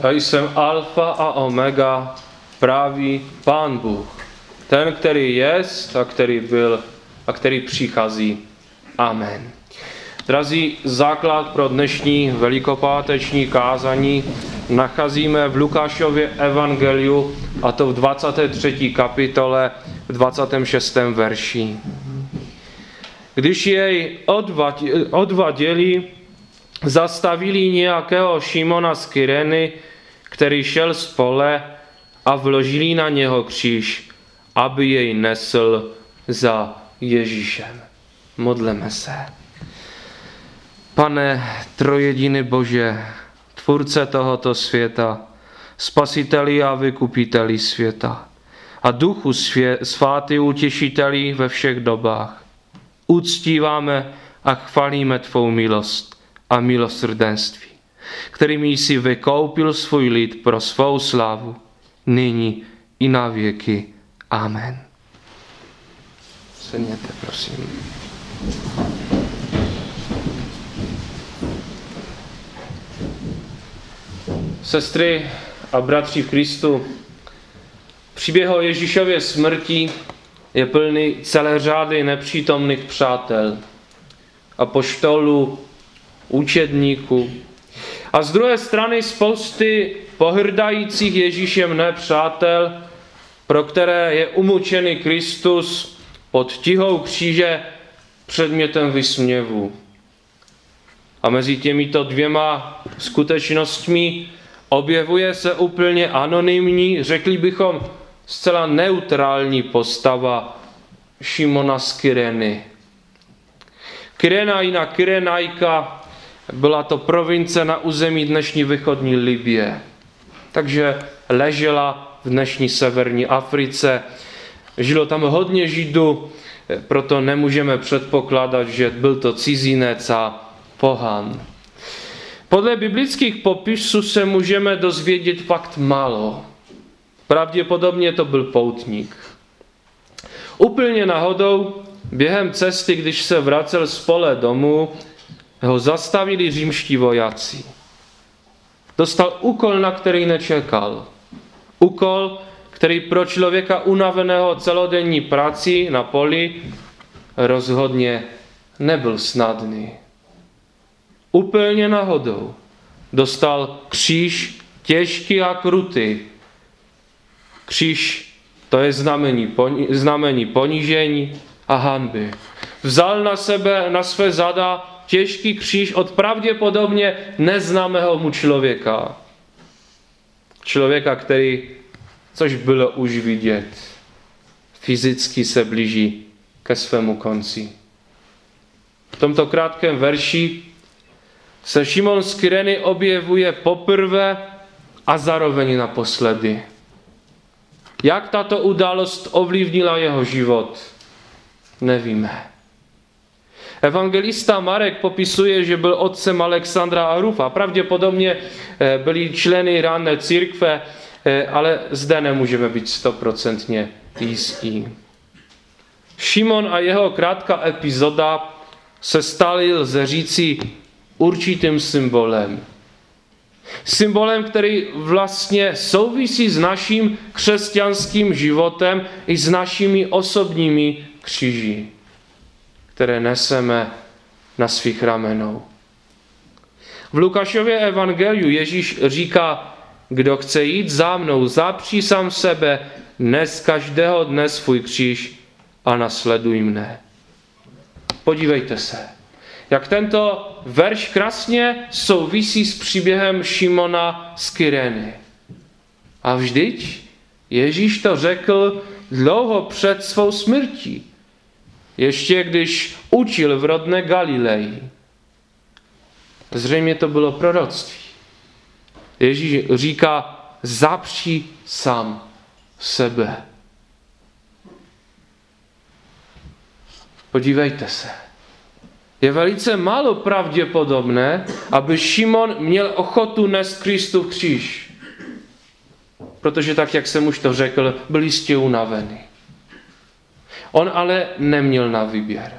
Já jsem alfa a omega, pravý Pán Bůh. Ten, který jest a který byl a který přichází. Amen. Drazí, základ pro dnešní velikopáteční kázání nacházíme v Lukášově evangeliu, a to v 23. kapitole, v 26. verši. Když jej odvaděli, zastavili nějakého Šimona z Kyreny, který šel z pole, a vložili na něho kříž, aby jej nesl za Ježíšem. Modleme se. Pane trojjediný Bože, tvůrce tohoto světa, spasiteli a vykupiteli světa a Duchu svatý utěšiteli ve všech dobách, uctíváme a chválíme tvou milost a milosrdenství, kterými jsi vykoupil svůj lid pro svou slávu, nyní i na věky. Amen. Sedněte, prosím. Sestry a bratři v Kristu, příběh o Ježíšově smrti je plný celé řady nepřítomných přátel, apoštolů, učedníků a z druhé strany spousty pohrdajících Ježíšem nepřátel, pro které je umučený Kristus pod tíhou kříže předmětem vysměvu. A mezi těmito dvěma skutečnostmi objevuje se úplně anonymní, řekli bychom zcela neutrální postava Šimona z Kyreny. Kyrena, jinak Kyrenajka, byla to province na území dnešní východní Libye. Takže ležela v dnešní severní Africe. Žilo tam hodně Židů, proto nemůžeme předpokládat, že byl to cizinec a pohan. Podle biblických popisů se můžeme dozvědět fakt málo. Pravděpodobně to byl poutník. Úplně náhodou, během cesty, když se vracel z pole domů, ho zastavili římští vojáci. Dostal úkol, na který nečekal. Úkol, který pro člověka unaveného celodenní prací na poli rozhodně nebyl snadný. Úplně náhodou dostal kříž těžký a krutý. Kříž, to je znamení ponížení a hanby. Vzal na své zada těžký kříž od pravděpodobně neznámého mu člověka. Člověka, který, což bylo už vidět, fyzicky se blíží ke svému konci. V tomto krátkém verši se Šimon z Kyreny objevuje poprvé a zároveň naposledy. Jak tato událost ovlivnila jeho život, nevíme. Evangelista Marek popisuje, že byl otcem Alexandra a Rufa. Pravděpodobně byli členy rané církve, ale zde nemůžeme být 100% jistí. Šimon a jeho krátká epizoda se staly, lze říci, určitým symbolem. Symbolem, který vlastně souvisí s naším křesťanským životem i s našimi osobními kříži, které neseme na svých ramenou. V Lukášově evangeliu Ježíš říká, kdo chce jít za mnou, zapři sám sebe, nes každého dne svůj kříž a nasleduj mne. Podívejte se, jak tento verš krásně souvisí s příběhem Šimona z Kyreny. A vždyť Ježíš to řekl dlouho před svou smrtí. Ještě když učil v rodné Galileji. Zřejmě to bylo proroctví. Ježíš říká, zapři sám sebe. Podívejte se. Je velice málo pravděpodobné, aby Šimon měl ochotu nést Kristův kříž. Protože tak, jak jsem už to řekl, byl jistě unavený. On ale neměl na výběr.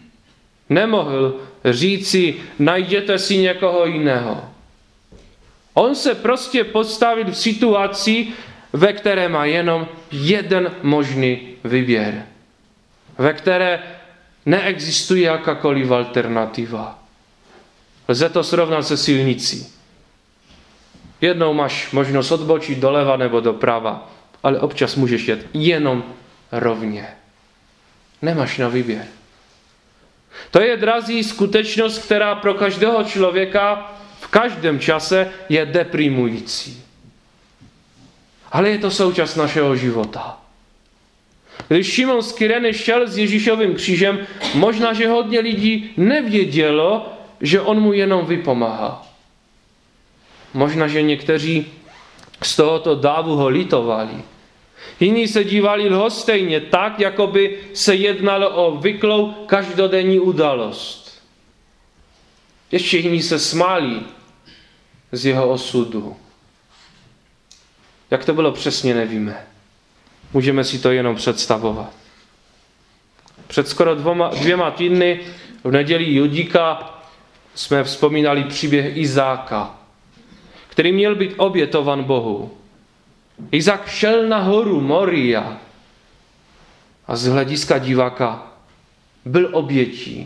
Nemohl říci, najděte si někoho jiného. On se prostě postavil v situaci, ve které má jenom jeden možný výběr, ve které neexistuje jakákoliv alternativa. Lze to srovnat se silnicí. Jednou máš možnost odbočit doleva nebo doprava, ale občas můžeš jet jenom rovně. Nemáš na výběr. To je, drazí, skutečnost, která pro každého člověka v každém čase je deprimující. Ale je to součást našeho života. Když Šimon z Kyreny šel s Ježíšovým křížem, možná, že hodně lidí nevědělo, že on mu jenom vypomáhá. Možná, že někteří z tohoto dávu ho litovali. Jiní se dívali lhostejně tak, jako by se jednalo o obvyklou každodenní událost. Ještě jiní se smáli z jeho osudu. Jak to bylo přesně, nevíme. Můžeme si to jenom představovat. Před skoro 2 týdny v neděli Judíka jsme vzpomínali příběh Izáka, který měl být obětovan Bohu. Izák šel na horu Moria a z hlediska diváka byl obětí.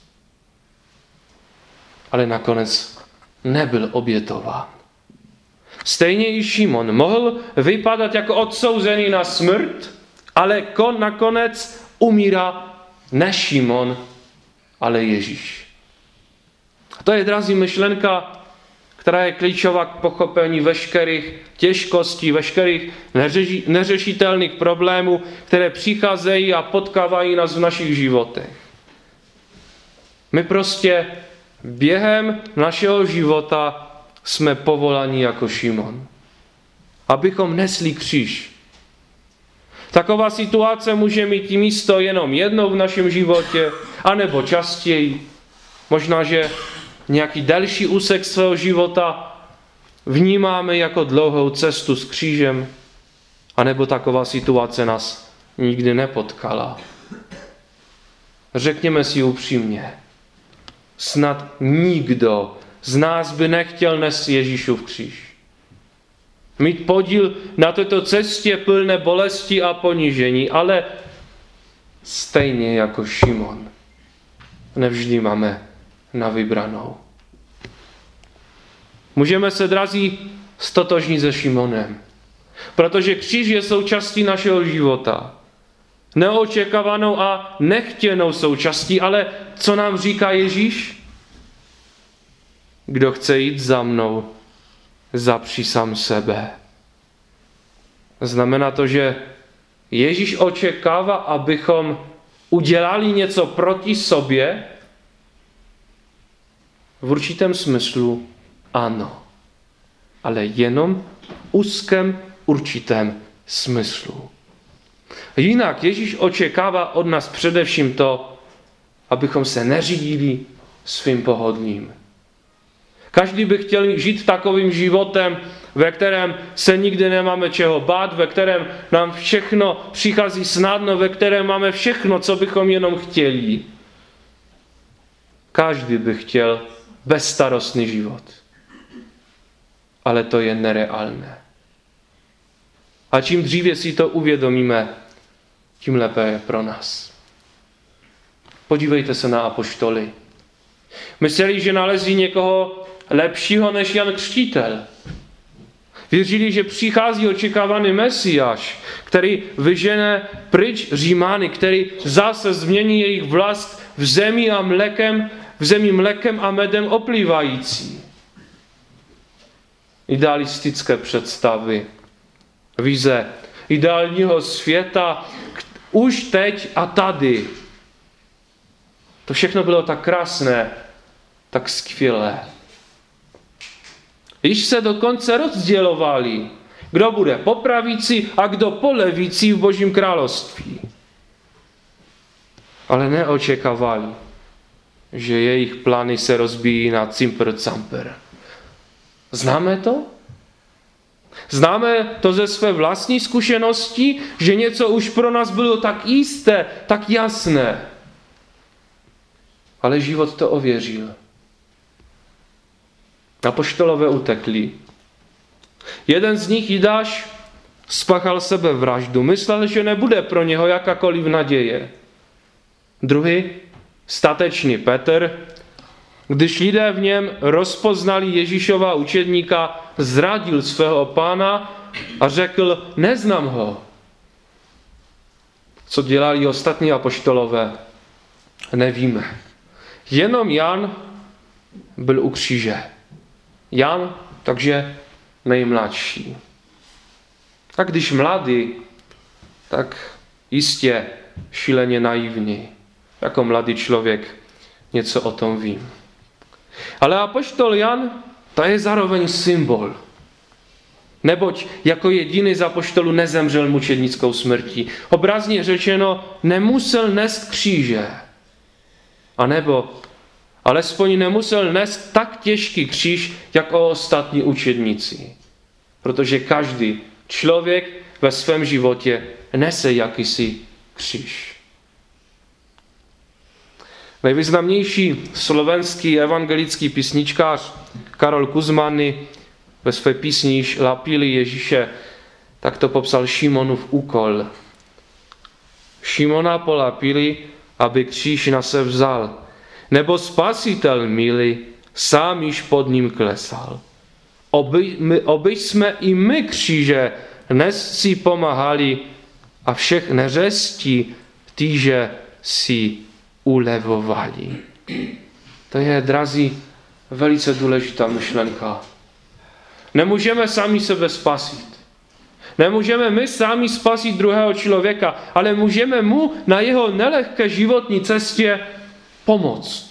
Ale nakonec nebyl obětován. Stejně i Šimon mohl vypadat jako odsouzený na smrt, ale nakonec umírá ne Šimon, ale Ježíš. To je, drazí, myšlenka, která je klíčová k pochopení veškerých těžkostí, veškerých neřešitelných problémů, které přicházejí a potkávají nás v našich životech. My prostě během našeho života jsme povoláni jako Šimon, abychom nesli kříž. Taková situace může mít místo jenom jednou v našem životě, anebo častěji. Možná, že nějaký další úsek svého života vnímáme jako dlouhou cestu s křížem, anebo taková situace nás nikdy nepotkala. Řekněme si upřímně, snad nikdo z nás by nechtěl nést Ježíšův kříž. Mít podíl na této cestě plné bolesti a ponížení, ale stejně jako Šimon nevždy máme na vybranou. Můžeme se, drazí, stotožnit se Šimonem, protože kříž je součástí našeho života. Neočekávanou a nechtěnou součástí, ale co nám říká Ježíš? Kdo chce jít za mnou, zapři sám sebe. Znamená to, že Ježíš očekává, abychom udělali něco proti sobě? V určitém smyslu ano, ale jenom v úzkém určitém smyslu. Jinak Ježíš očekává od nás především to, abychom se neřídili svým pohodlím. Každý by chtěl žít takovým životem, ve kterém se nikdy nemáme čeho bát, ve kterém nám všechno přichází snadno, ve kterém máme všechno, co bychom jenom chtěli. Každý by chtěl bezstarostný život. Ale to je nereálné. A čím dříve si to uvědomíme, tím lépe je pro nás. Podívejte se na apoštoly. Mysleli, že nalezí někoho lepšího než Jan Křtitel. Věřili, že přichází očekávaný Mesiáš, který vyžene pryč Římany, který zase změní jejich vlast v zemi mlékem a medem oplývající. Idealistické představy, vize ideálního světa už teď a tady. To všechno bylo tak krásné, tak skvělé. Již se dokonce rozdělovali, kdo bude po pravici a kdo po levici v Božím království. Ale neočekávali, že jejich plány se rozbíjí na cimpr-campr. Známe to? Známe to ze své vlastní zkušenosti, že něco už pro nás bylo tak jisté, tak jasné. Ale život to ověřil. Apoštolové utekli. Jeden z nich, Jidáš, spáchal sebevraždu. Myslel, že nebude pro něho jakákoliv naděje. Druhý, statečný Petr, když lidé v něm rozpoznali Ježíšova učedníka, zradil svého pána a řekl, neznám ho. Co dělali ostatní apoštolové, nevíme. Jenom Jan byl u kříže. Jan, takže nejmladší. A když mladý, tak jistě šíleně naivní. Jako mladý člověk něco o tom vím. Ale apoštol Jan, to je zároveň symbol. Neboť jako jediný z apoštolů nezemřel mučednickou smrtí. Obrazně řečeno, nemusel nést kříže. A nebo alespoň nemusel nést tak těžký kříž, jako ostatní učedníci. Protože každý člověk ve svém životě nese jakýsi kříž. Nejvýznamnější slovenský evangelický písničkář Karol Kuzmany ve své písni Lapili Ježíše tak to popsal Šimonův úkol. Šimona polapili, aby kříž na se vzal, nebo spasitel milý sám již pod ním klesal. Oby jsme i my kříže nesci pomáhali a všech neřestí týže si ulevovali. To je, drazí, velice důležitá myšlenka. Nemůžeme sami sebe spasit. Nemůžeme my sami spasit druhého člověka, ale můžeme mu na jeho nelehké životní cestě pomoct.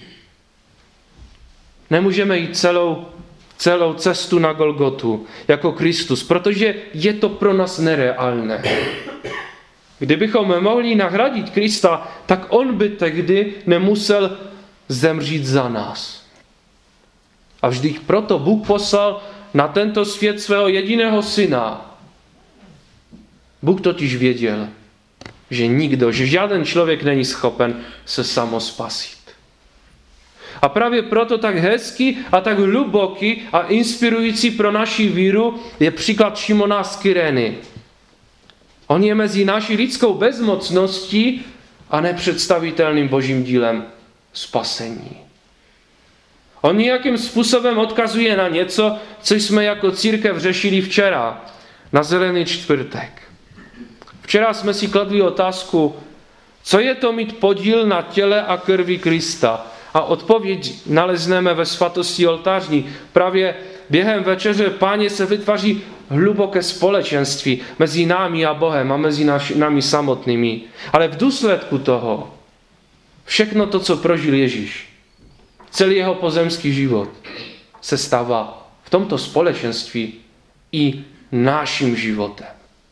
Nemůžeme jít celou cestu na Golgotu jako Kristus, protože je to pro nás nereálné. Kdybychom mohli nahradit Krista, tak on by tehdy nemusel zemřít za nás. A vždyť proto Bůh poslal na tento svět svého jediného syna. Bůh totiž věděl, že žádný člověk není schopen se samospasit. A právě proto tak hezký a tak hluboký a inspirující pro naši víru je příklad Šimona z Kyreny. On je mezi naší lidskou bezmocností a nepředstavitelným božím dílem spasení. On nějakým způsobem odkazuje na něco, co jsme jako církev řešili včera, na Zelený čtvrtek. Včera jsme si kladli otázku, co je to mít podíl na těle a krvi Krista. A odpověď nalezneme ve svatosti oltářní. Právě během večeře Páně se vytváří hluboké společenství mezi námi a Bohem a mezi námi samotnými. Ale v důsledku toho všechno to, co prožil Ježíš, celý jeho pozemský život, se stává v tomto společenství i naším životem.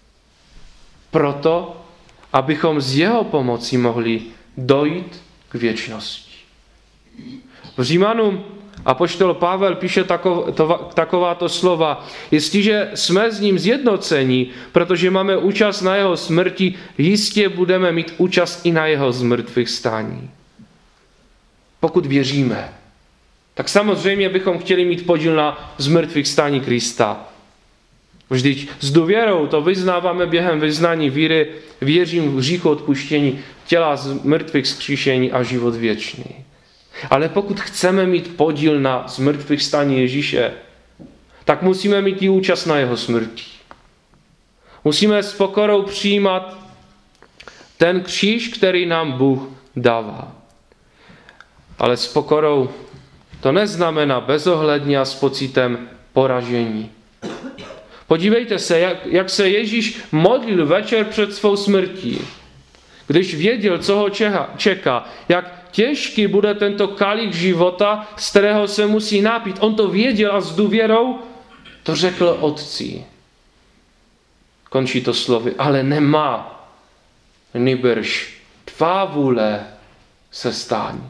Proto, abychom z jeho pomocí mohli dojít k věčnosti. V Římanům apoštol Pavel píše takováto slova. Jestliže jsme s ním zjednoceni, protože máme účast na jeho smrti, jistě budeme mít účast i na jeho zmrtvýchvstání. Pokud věříme, tak samozřejmě bychom chtěli mít podíl na zmrtvýchvstání Krista. Vždyť s důvěrou to vyznáváme během vyznání víry, věřím v hříchu odpuštění, těla z mrtvých vzkříšení a život věčný. Ale pokud chceme mít podíl na zmrtvýchvstání Ježíše, tak musíme mít i účast na jeho smrti. Musíme s pokorou přijímat ten kříž, který nám Bůh dává. Ale s pokorou to neznamená bezohledně a s pocitem poražení. Podívejte se, jak se Ježíš modlil večer před svou smrtí. Když věděl, co ho čeká, jak těžký bude tento kalich života, z kterého se musí napít. On to věděl a s důvěrou to řekl Otci. Končí to slovy, ale nemá, nýbrž tvá vůle se staň.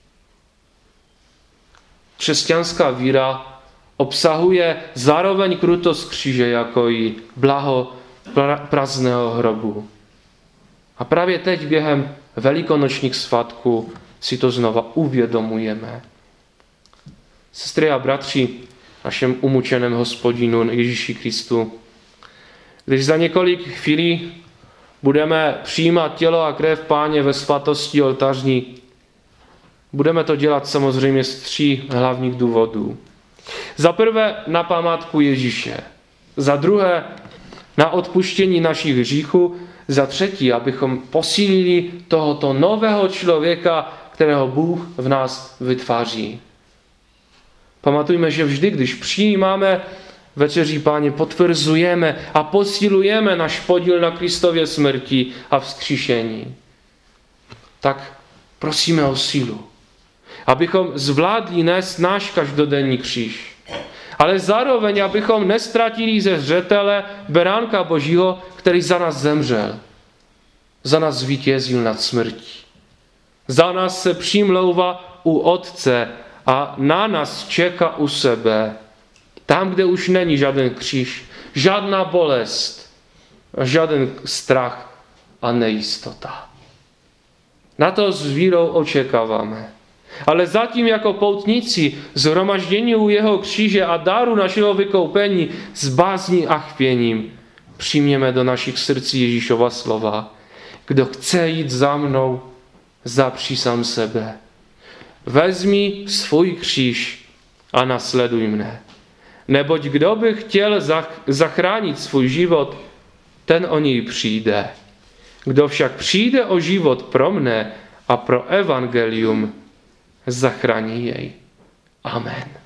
Křesťanská víra obsahuje zároveň krutost kříže, jako i blaho prázdného hrobu. A právě teď během velikonočních svátků si to znova uvědomujeme. Sestry a bratři, našem umučeném Hospodinu Ježíši Kristu. Když za několik chvílí budeme přijímat tělo a krev Páně ve svatosti oltářní, budeme to dělat samozřejmě z 3 hlavních důvodů. Za prvé na památku Ježíše, za druhé na odpuštění našich hříchů, za třetí, abychom posílili tohoto nového člověka, kterého Bůh v nás vytváří. Pamatujme, že vždy, když přijímáme večeří Páně, potvrzujeme a posilujeme náš podíl na Kristově smrti a vzkříšení. Tak prosíme o sílu, abychom zvládli nést náš každodenní kříž. Ale zároveň, abychom nestratili ze zřetele beránka Božího, který za nás zemřel. Za nás zvítězil nad smrtí. Za nás se přimlouvá u Otce a na nás čeká u sebe. Tam, kde už není žádný kříž, žádná bolest, žádný strach a nejistota. Na to s vírou očekáváme. Ale zatím jako poutníci zhromaždění u jeho kříže a daru našeho vykoupení s bázní a chvěním přijměme do našich srdcí Ježíšova slova. Kdo chce jít za mnou, zapři sám sebe. Vezmi svůj kříž a nasleduj mne. Neboť kdo by chtěl zachránit svůj život, ten o něj přijde. Kdo však přijde o život pro mne a pro evangelium, zachrání jej. Amen.